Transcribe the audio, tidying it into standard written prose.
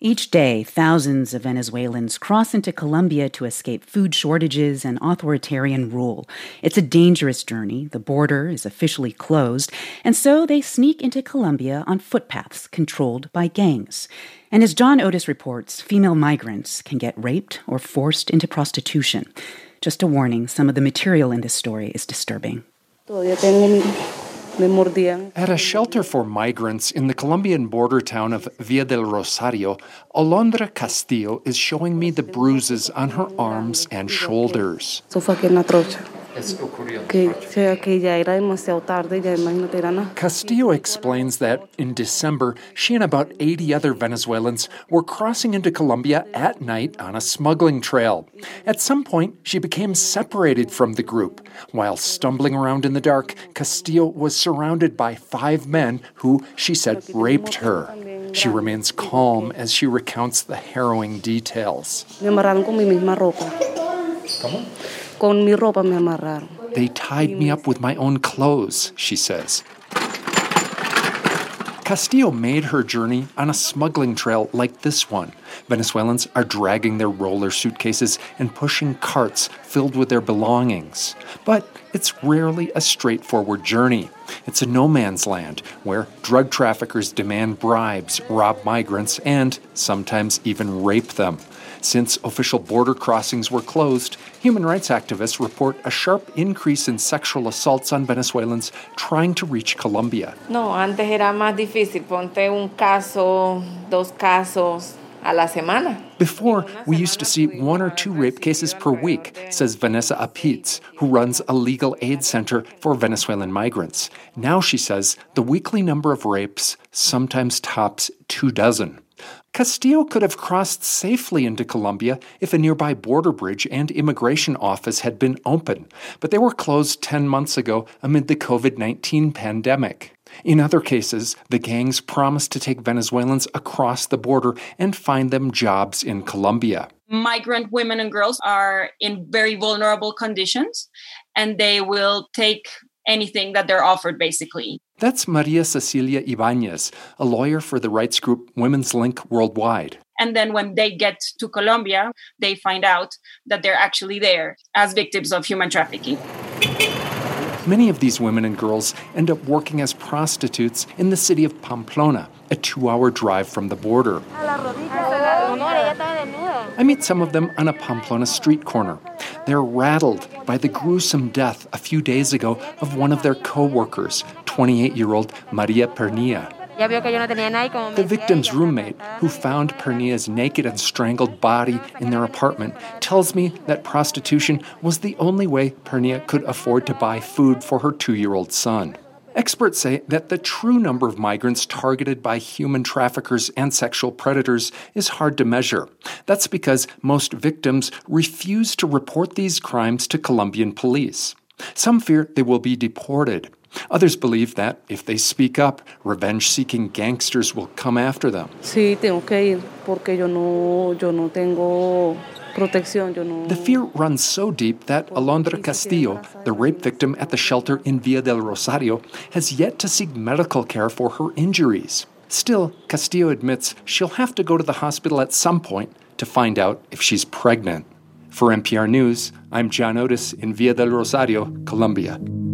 Each day, thousands of Venezuelans cross into Colombia to escape food shortages and authoritarian rule. It's a dangerous journey. The border is officially closed, and so they sneak into Colombia on footpaths controlled by gangs. And as John Otis reports, female migrants can get raped or forced into prostitution. Just a warning, some of the material in this story is disturbing. At a shelter for migrants in the Colombian border town of Villa del Rosario, Alondra Castillo is showing me the bruises on her arms and shoulders. Castillo explains that in December, she and about 80 other Venezuelans were crossing into Colombia at night on a smuggling trail. At some point, she became separated from the group. While stumbling around in the dark, Castillo was surrounded by 5 men who, she said, raped her. She remains calm as she recounts the harrowing details. They tied me up with my own clothes, she says. Castillo made her journey on a smuggling trail like this one. Venezuelans are dragging their roller suitcases and pushing carts filled with their belongings. But it's rarely a straightforward journey. It's a no man's land where drug traffickers demand bribes, rob migrants, and sometimes even rape them. Since official border crossings were closed, human rights activists report a sharp increase in sexual assaults on Venezuelans trying to reach Colombia. No, antes era más difícil. Ponte un caso, 2 casos a la semana. Before, we used to see 1 or 2 rape cases per week, says Vanessa Apitz, who runs a legal aid center for Venezuelan migrants. Now, she says, the weekly number of rapes sometimes tops 24. Castillo could have crossed safely into Colombia if a nearby border bridge and immigration office had been open, but they were closed 10 months ago amid the COVID-19 pandemic. In other cases, the gangs promised to take Venezuelans across the border and find them jobs in Colombia. Migrant women and girls are in very vulnerable conditions, and they will take anything that they're offered, basically. That's Maria Cecilia Ibanez, a lawyer for the rights group Women's Link Worldwide. And then when they get to Colombia, they find out that they're actually there as victims of human trafficking. Many of these women and girls end up working as prostitutes in the city of Pamplona, a 2-hour drive from the border. I meet some of them on a Pamplona street corner. They're rattled by the gruesome death a few days ago of one of their co-workers, 28-year-old Maria Pernia. The victim's roommate, who found Pernia's naked and strangled body in their apartment, tells me that prostitution was the only way Pernia could afford to buy food for her 2-year-old son. Experts say that the true number of migrants targeted by human traffickers and sexual predators is hard to measure. That's because most victims refuse to report these crimes to Colombian police. Some fear they will be deported. Others believe that if they speak up, revenge-seeking gangsters will come after them. Sí, tengo que ir porque yo no tengo protección. The fear runs so deep that Alondra Castillo, the rape victim at the shelter in Villa del Rosario, has yet to seek medical care for her injuries. Still, Castillo admits she'll have to go to the hospital at some point to find out if she's pregnant. For NPR News, I'm John Otis in Villa del Rosario, Colombia.